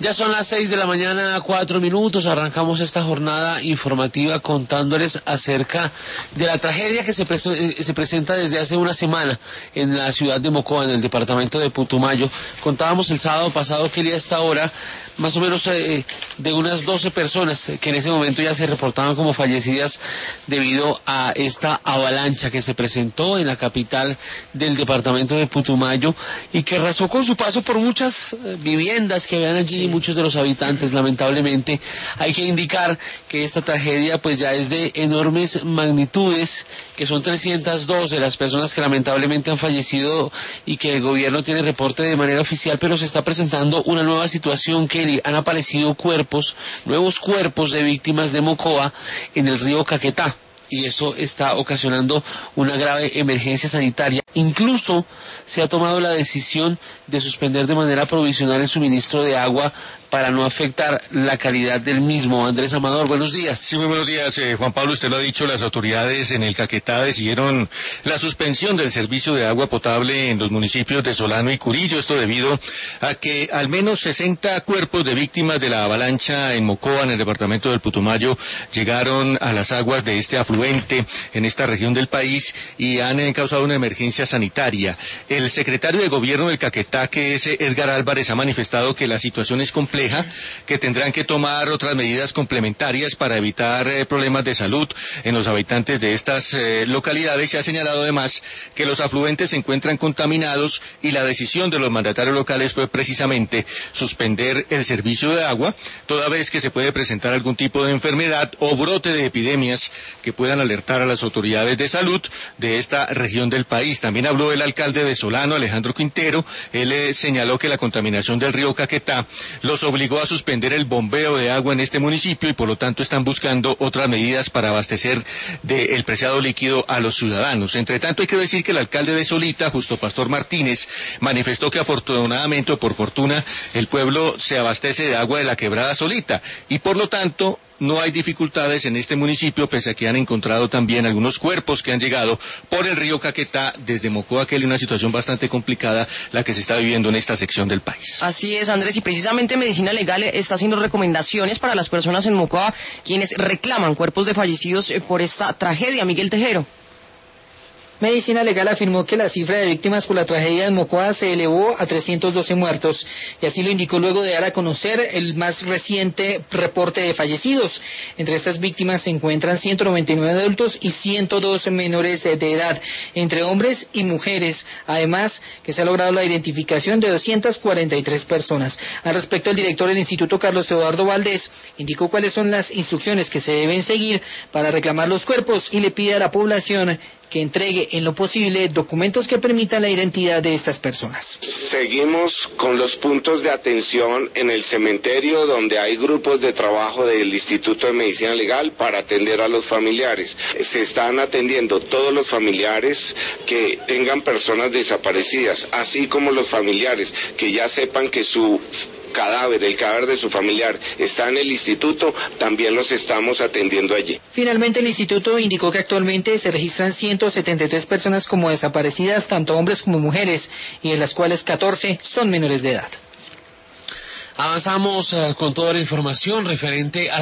Ya son las 6 de la mañana, 4 minutos. Arrancamos esta jornada informativa contándoles acerca de la tragedia que se presenta desde hace una semana en la ciudad de Mocoa, en el departamento de Putumayo. Contábamos el sábado pasado que a esta hora, más o menos de unas 12 personas que en ese momento ya se reportaban como fallecidas debido a esta avalancha que se presentó en la capital del departamento de Putumayo y que arrasó con su paso por muchas viviendas que habían allí, muchos de los habitantes. Lamentablemente hay que indicar que esta tragedia pues ya es de enormes magnitudes, que son 312 las personas que lamentablemente han fallecido y que el gobierno tiene reporte de manera oficial, pero se está presentando una nueva situación que han aparecido nuevos cuerpos de víctimas de Mocoa en el río Caquetá, y eso está ocasionando una grave emergencia sanitaria. Incluso se ha tomado la decisión de suspender de manera provisional el suministro de agua para no afectar la calidad del mismo. Andrés Amador, buenos días. Sí, muy buenos días, Juan Pablo, usted lo ha dicho, las autoridades en el Caquetá decidieron la suspensión del servicio de agua potable en los municipios de Solano y Curillo, esto debido a que al menos 60 cuerpos de víctimas de la avalancha en Mocoa, en el departamento del Putumayo, llegaron a las aguas de este afluente en esta región del país y han causado una emergencia sanitaria. El secretario de Gobierno del Caquetá, que es Edgar Álvarez, ha manifestado que la situación es compleja, que tendrán que tomar otras medidas complementarias para evitar problemas de salud en los habitantes de estas localidades, y ha señalado además que los afluentes se encuentran contaminados y la decisión de los mandatarios locales fue precisamente suspender el servicio de agua, toda vez que se puede presentar algún tipo de enfermedad o brote de epidemias que puedan alertar a las autoridades de salud de esta región del país. También habló el alcalde de Solano, Alejandro Quintero. Él señaló que la contaminación del río Caquetá los obligó a suspender el bombeo de agua en este municipio y por lo tanto están buscando otras medidas para abastecer del preciado líquido a los ciudadanos. Entre tanto, hay que decir que el alcalde de Solita, Justo Pastor Martínez, manifestó que afortunadamente o por fortuna el pueblo se abastece de agua de la quebrada Solita y por lo tanto no hay dificultades en este municipio, pese a que han encontrado también algunos cuerpos que han llegado por el río Caquetá desde Mocoa, que es una situación bastante complicada la que se está viviendo en esta sección del país. Así es, Andrés, y precisamente Medicina Legal está haciendo recomendaciones para las personas en Mocoa quienes reclaman cuerpos de fallecidos por esta tragedia. Miguel Tejero. Medicina Legal afirmó que la cifra de víctimas por la tragedia en Mocoa se elevó a 312 muertos, y así lo indicó luego de dar a conocer el más reciente reporte de fallecidos. Entre estas víctimas se encuentran 199 adultos y 102 menores de edad, entre hombres y mujeres. Además, que se ha logrado la identificación de 243 personas. Al respecto, el director del Instituto, Carlos Eduardo Valdés, indicó cuáles son las instrucciones que se deben seguir para reclamar los cuerpos y le pide a la población que entregue en lo posible documentos que permitan la identidad de estas personas. Seguimos con los puntos de atención en el cementerio, donde hay grupos de trabajo del Instituto de Medicina Legal para atender a los familiares. Se están atendiendo todos los familiares que tengan personas desaparecidas, así como los familiares que ya sepan que su cadáver, el cadáver de su familiar está en el instituto, también los estamos atendiendo allí. Finalmente, el instituto indicó que actualmente se registran 173 personas como desaparecidas, tanto hombres como mujeres, y de las cuales 14 son menores de edad. Avanzamos con toda la información referente a